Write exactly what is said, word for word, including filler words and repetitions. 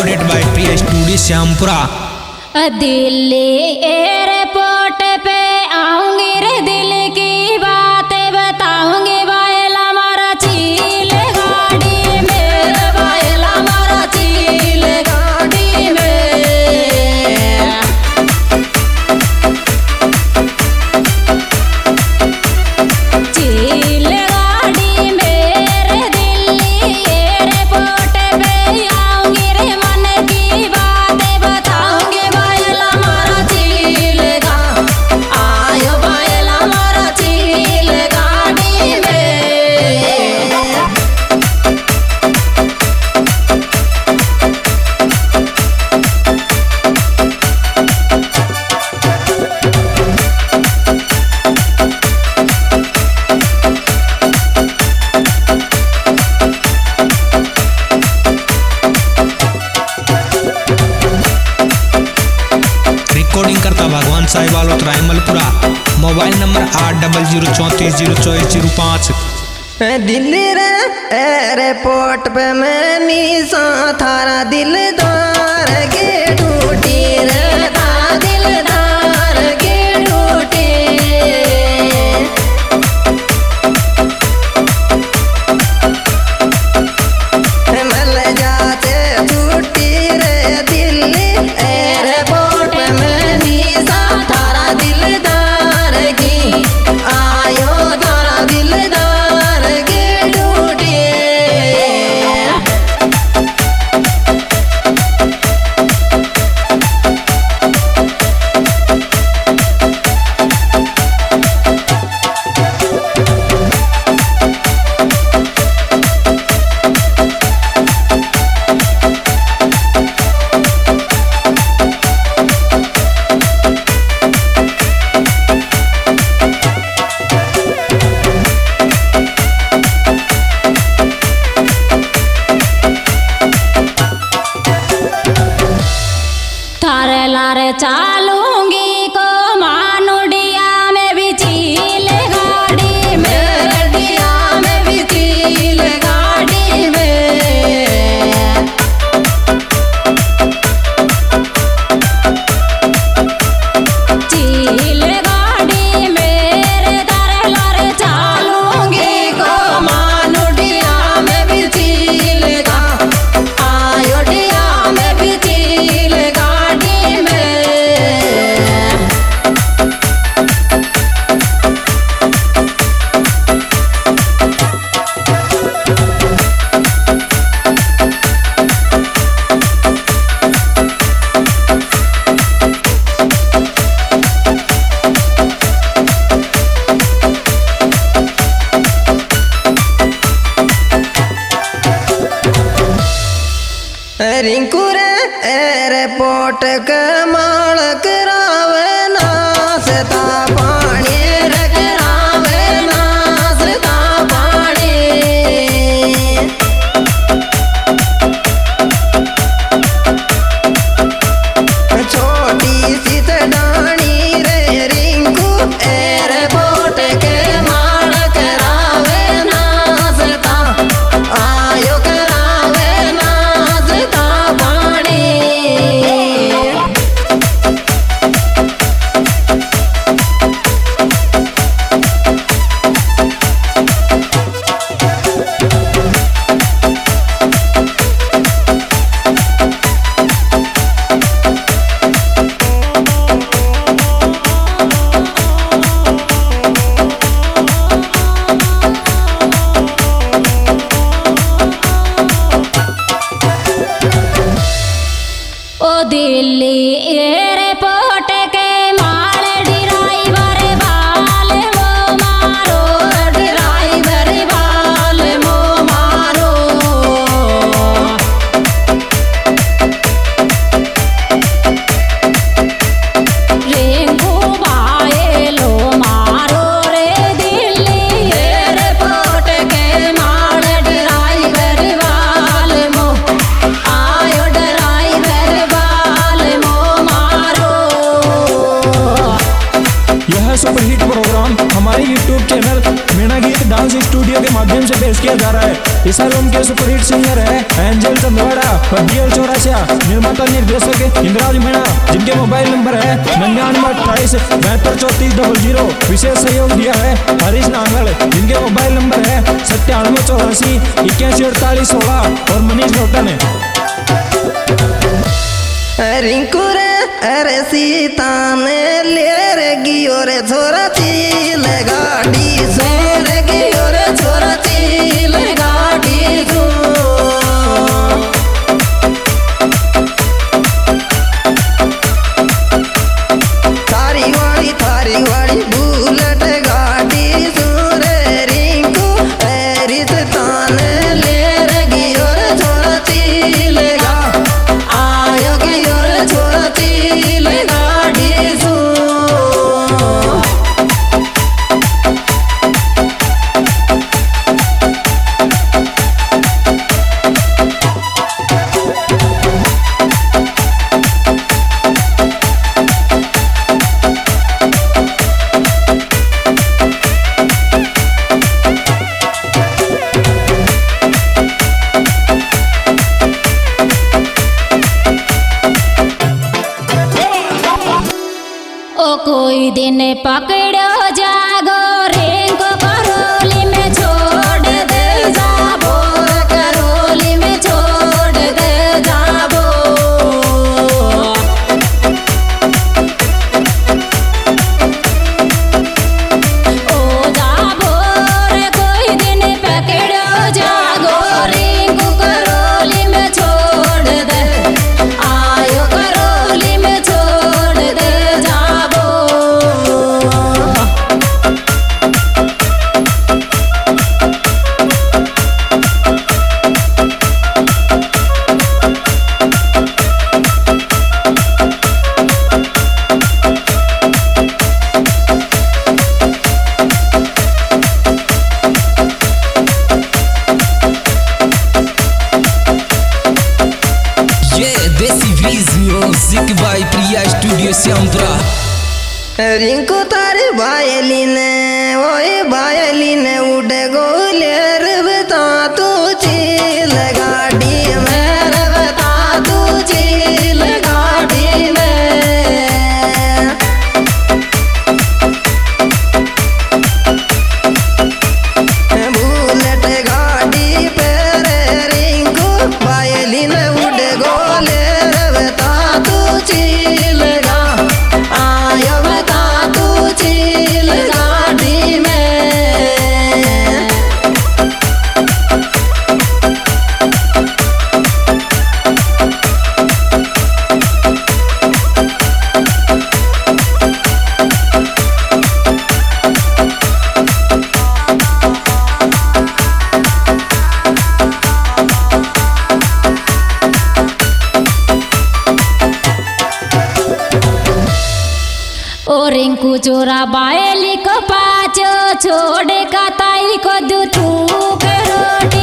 Recorded by Priya studio Shyampura. Delhi airport पे आऊंगी रे, दिल की बातें बताऊंगी, बायला मारा चील गाड़ी में, बायला मारा चील गाड़ी में। चील गाड़ी में रे, दिल्ली एयरपोर्ट पे आऊंगी रे, मन की बातें बताऊंगी, बायला मारा चील गा आयो, बायला मारा चील गाड़ी में। रिकॉर्डिंग करता भगवान साहिब आलोत रायमलपुरा। मोबाइल नंबर आठ डबल जीरो चौंतीस जीरो चौबीस जीरो पाँच। दिल्ली रे एयरपोर्ट पे मैं निशा थारा दिलदार के टूटी रे, था दिलदार के टूटी। मल जाते छुट्टी रे, दिल्ली एयरपोर्ट पे मैं निशा थारा दिलदार की आयो, थारा दिलदार के टूटी। थारे लारे चालूंगी को मानुडिया में भी चील गाड़ी में, रडिया में भी चील गाड़ी में। चील गाड़ी में रे, थारे लारे चालूंगी को मानुडिया में भी चील गा आयोडिया में भी चील गाड़ी में। रिंकू रे एयरपोर्ट के मालक रावे नासता पानी रे, करावे नासता पानी। छोटी सी डाणी रे, रिंकू एयरपोर्ट के मालक रावे नासता आयो, करावे नासता पानी। हमारे यूट्यूब चैनल मीणा गीत डांस स्टूडियो के माध्यम से पेश किया जा रहा है। इस एल्बम के सुपरहिट सिंगर है एंजल चंदवाड़ा और डीएल चौरासिया। निर्माता निर्देशक इंद्राज मीणा, जिनके मोबाइल नंबर है निन्यानवे अट्ठाईस बहत्तर चौतीस डबल जीरो। विशेष सहयोग दिया है हरीश नांगल, जिनके मोबाइल नंबर है सत्तानवे चौरासी इक्यासी अड़तालीस सोलह और मनीष नौटन है। रिंकू रे अरे सीता ने ले रे गियो रे छोरा चील गाड़ी से रे गियो रे छोरा चील गाड़ी से। थारी वाली थारी वाली बुलेट गाड़ी सुरे रिंकू अरे सीता ने ले रे गियो रे छोरा चील गा आयो गियो रे छोरा चील गाड़ी सु। ओ कोई दिन पकड़ो जागो रिंकू करोली में छोड़ दे जाबो, करोली में छोड़ दे जाबो। ओ जाबो रे कोई दिन पकड़ो जागो रिंकू करोली में छोड़ दे, आयो करोली में छोड़ दे जाबो। ये देसी breeze music by Priya studio Shyampura. Rinku तारे बायलिन ओए बायलिन उड़े गोलेर बता तू चील गाड़ी में रे बता तू चील गाड़ी में। बुलेट गाड़ी पे रे रिंकू बायलिन उड़े गोलेर बता तू चील गा आयो बता तू चील गाड़ी में। ओ रिंकू चोरा बायली को पाचो छोड़े का ताई को दूधू के रोटी